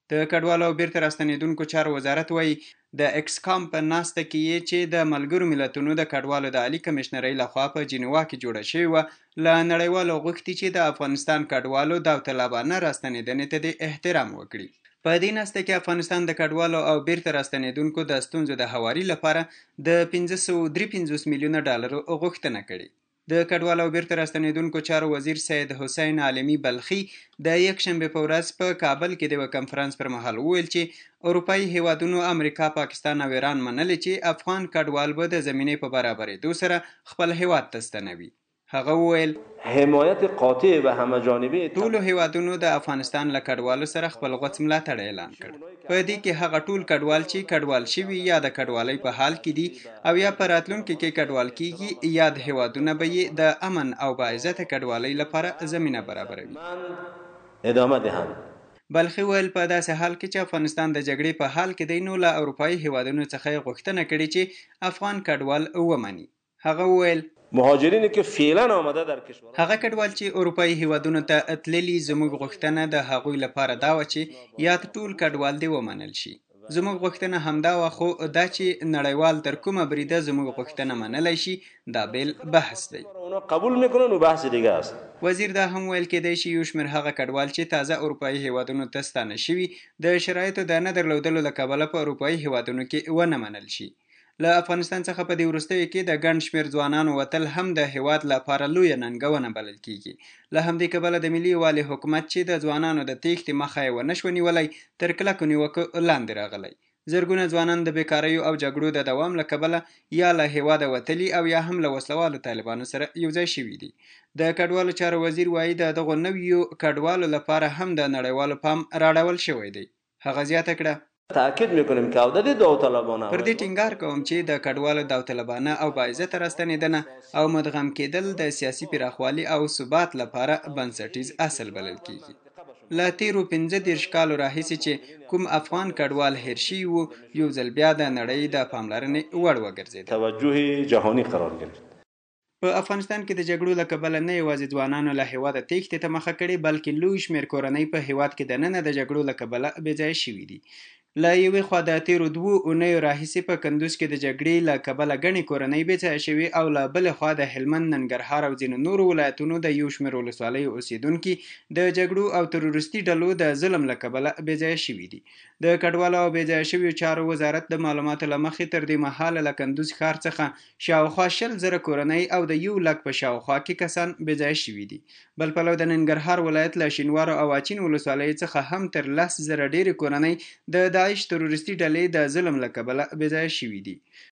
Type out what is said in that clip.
د کډوالو او بیرته راستنیدونکو چارو وزارت وایي د اکسکام په ناسته کې یې چې د ملګرو ملتونو د کډوالو د عالی کمشنرۍ لخوا په جنیوا کې جوړه شوې وه له نړیوالو غوښتي چې د افغانستان کډوالو داوطلبانه راستنیدنې ته د احترام وکړي. په دې ناسته کې افغانستان د کډوالو او بیرته راستنیدونکو د ستونزو د هواري لپاره د 553 میلیونه ډالرو غوښتنه کړې. د کډوالو او بیرته راستنیدونکو چارو وزیر سید حسین عالمي بلخي د یکشنبه په ورځ په کابل کې د یو کنفرانس پر مهال وویل چې اروپایي هیوادونو امریکا، پاکستان او ایران منلي چې افغان کډوال به د زمینې په برابرېدو سره خپل هیواد ته ستنوي. هغه وویل حمایت قاطع و همه جانبه ټولو هیوادونو د افغانستان له کډوالو سره خپل غوڅ ملاتړ اعلان کړ. په دې کې هغه ټول کډوال چې کډوال شوي یا د کډوالۍ په حال کې دي او یا په راتلونکي کې کډوال کیږي، یا د هیوادونه به یې د امن او باعزته کډوالۍ لپاره زمینه برابروي. ادامه دهند. بلخي ویل په داسې حال کې چې افغانستان د جګړې په حال کې دی، نو له اروپایي هیوادونو څخه غوښتنه کړې چې افغان کډوال ومني. هغه ویل مهاجرینی که فعلا آمده در کشور هغه کډوال چې اروپایي هیوادونو ته تللي، زموږ غوښتنه د هغوی لپاره دا وه چې یا ټول کډوال دې ومنل شي. زموږ غوښتنه همدا وه، خو دا چې نړیوال تر کومه بریده زموږ غوښتنه منلی شي دا بیل بحث دی. اونا قبول میکنن و بحث دیگه است. وزیر دا هم ویل کېدای شي یو شمېر هغه کډوال چې تازه اروپایي هیوادونو ته ستانه شوي د شرایطو د نه درلودلو له کبله په اروپایي هیوادونو کې ونه منل شي. له افغانستان څخه په دې وروستیو کې د ګڼ شمېر ځوانانو وتل هم د هیواد لپاره لویه ننګونه بلل کېږي. له همدې کبله د ملي یووالي حکومت چې د ځوانانو د تېښتې مخه یې ونه شو نیولی، تر کلکو نیوکو لاندې راغلی. زرګونه ځوانان د بیکاریو او جګړو د دوام له کبله یا له هیواده وتلي او یا هم له وسلوالو طالبانو سره یوځای شوي دي. د کډوالو چارو وزیر وایي د دغو نویو کډوالو لپاره هم د نړیوالو پام راړول شوی دی. هغه زیاته کړه تاکید میکنیم که عودت داوطلبانه پر دې ټینګار کوم چې د کډوالو داوطلبانه او باعزته راستنیدنه او مدغم کېدل د سیاسي پراخوالي او ثبات لپاره بنسټیز اصل بلل کېږي. له تیرو 15 کالو راهیسې چې کوم افغان کډوال هیر شوي وو، یو ځل بیا د نړۍ د پاملرنې وړ وګرځېد. توجه جهانی قرار گرفت. په افغانستان کې د جګړو له کبله نه یوازې ځوانانو له هیواده تېښتې ته مخه کړې، بلکې لوی شمېر کورنۍ په هیواد کې دننه د جګړو له کبله بېځایه شوي دي. له یوې خوا د تیرو 2 اونیو راهیسې په کندوز کې د جګړې له کبله ګڼې کورنۍ بېځایه شوي، او له بلې خوا د هلمند، ننګرهار او ځینو نورو ولایتونو د یو شمېر ولسوالیو اوسیدونکي د جګړو او تروریستي ډلو د ظلم له کبله بېځایه شوي دي. د کډوالو او بېځایه شویو چارو وزارت د معلوماتو له مخې تر دې مهاله له کندوز ښار څخه شاوخوا 20,000 کورنۍ او د 1 لک په شاوخوا کې کسان بېځایه شوي دي. بل پلو د ننګرهار ولایت له شینوارو او اچین ولسوالیو څخه هم تر 10,000 ډېرې کورنۍ د داعش تروریستي ډلې د ظلم له کبله بېځایه شوي دي.